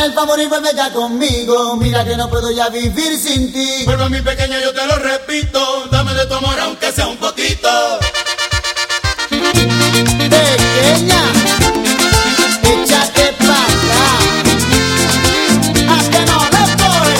el favor y vuelve ya conmigo. Mira que no puedo ya vivir sin ti. Vuelve mi pequeña, yo te lo repito. Dame de tu amor aunque sea un poquito. Pequeña, échate pa' acá. Haz que no le coge.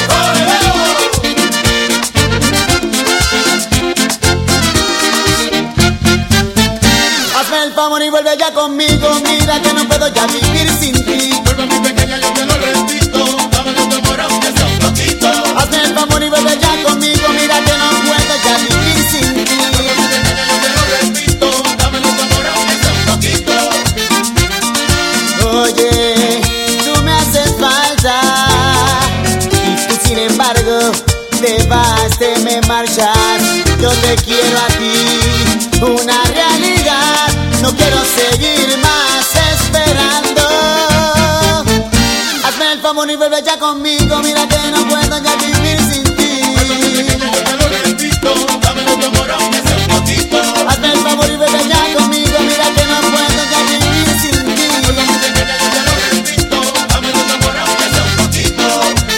Hazme el favor y vuelve ya conmigo. Mira que no puedo ya vivir sin ti. Vuelve mi pequeña, yo te lo repito. Dame de tu amor aunque sea un poquito. Hazme el favor y vuelve ya conmigo. Mira que no puedo ya vivir sin ti. Vuelve mi pequeña, yo te lo repito. Dame de tu amor aunque sea un poquito. Oye, tú me haces falta y tú sin embargo te vas, te me marchas. Yo te quiero a ti, una realidad. No quiero seguir más esperando. Hazme el favor y vuelve ya conmigo. Mira que no puedo ya vivir sin ti. Vuelve mi pequeña, yo te lo repito. Dame de tu amor aunque sea un poquito. Hazme el favor y vuelve ya conmigo. Mira que no puedo ya vivir sin ti. Vuelve mi pequeña, yo te lo repito. Dame de tu amor aunque sea un poquito.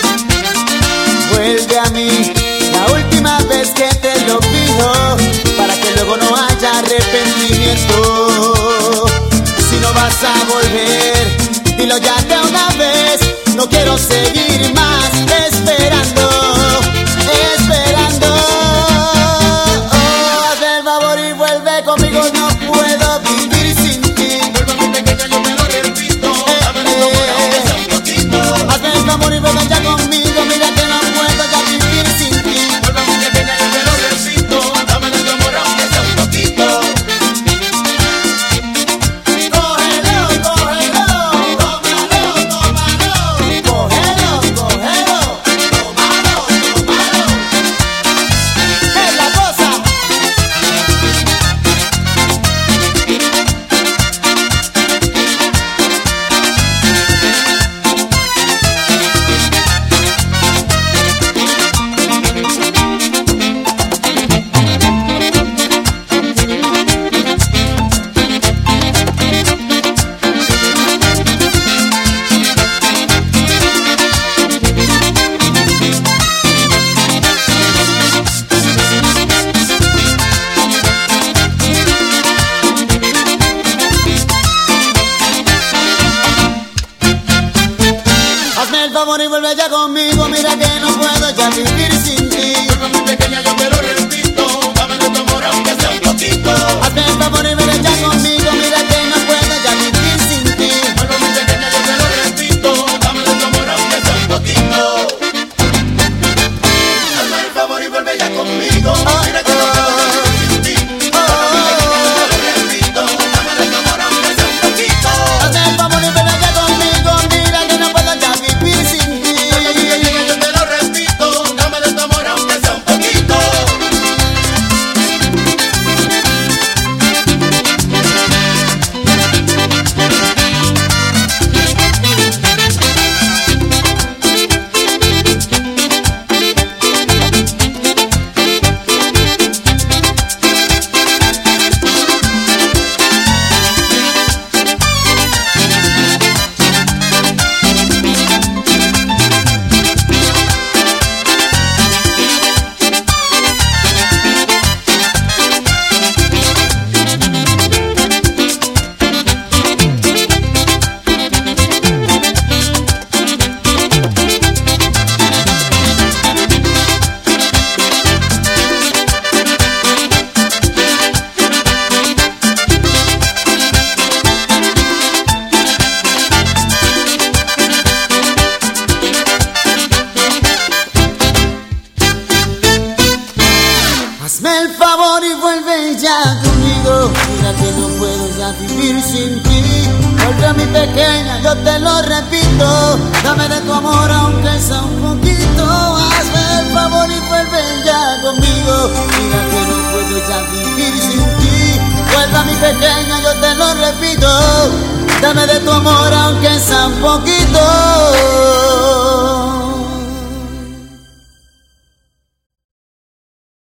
Vuelve a mí, la última vez que te lo pido, para que luego no haya arrepentimiento. Si no vas a volver, dilo ya de una vez. No quiero seguir más esperando, esperando. Oh, haz el favor y vuelve conmigo, no puedo vivir sin ti. Vuelve mi pequeña, yo te lo repito. Dame de tu amor aunque sea un poquito. Hazme el favor y vuelve ya conmigo, mira que no puedo ya vivir sin ti. Vuelve mi pequeña, yo te lo repito. Dame de tu amor aunque sea un poquito. Cógelo, cógelo, tómalo, tómalo. Cógelo, cógelo, tómalo, tómalo. Es la cosa. Hazme el favor y vuelve ya conmigo, mira que no puedo ya vivir sin ti. Vuelve mi pequeña, yo te lo repito. Dame de tu amor aunque sea un poquito. Hazme el favor y vuelve ya conmigo, mira que no puedo ya vivir sin ti. Vuelve mi pequeña, yo te lo repito. Dame de tu amor aunque sea un poquito. Hazme el favor y vuelve ya conmigo. Mira que no puedo vivir sin ti. Vuelve mi pequeña, yo te lo repito. Dame de tu amor aunque sea un poquito. Hazme el favor y vuelve ya conmigo, mira que no puedo ya vivir sin ti. Vuelve mi pequeña, yo te lo repito. Dame de tu amor aunque sea un poquito. Hazme el favor y vuelve ya conmigo. Mira que no puedo ya vivir sin ti. Vuelve a mi pequeña, yo te lo repito. Dame de tu amor aunque sea un poquito. Hazme el favor y vuelve ya conmigo. Mira que no puedo ya vivir sin ti. Vuelve a mi pequeña, yo te lo repito. Dame de tu amor aunque sea un poquito.